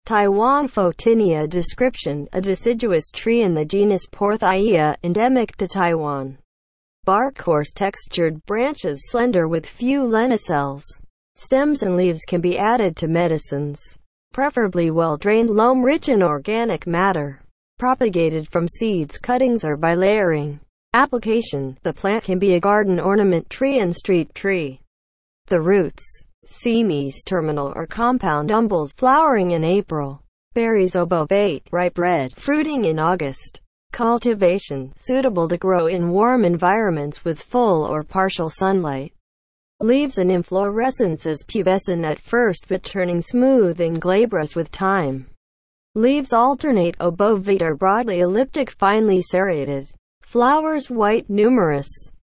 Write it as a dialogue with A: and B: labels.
A: Taiwan Photinia description, a deciduous tree in the genus Porthia, endemic to Taiwan. Bark coarse textured, branches slender with few lenticels. Stems and leaves can be added to medicines. Preferably well-drained loam rich in organic matter. Propagated from seeds, cuttings, or by layering. Application: the plant can be a garden ornament tree and street tree. The roots, semies, terminal or compound umbels, flowering in April. Berries obovate, ripe red, fruiting in August. Cultivation: suitable to grow in warm environments with full or partial sunlight. Leaves and inflorescences pubescent at first but turning smooth and glabrous with time. Leaves alternate, obovate or broadly elliptic, finely serrated. Flowers white, numerous.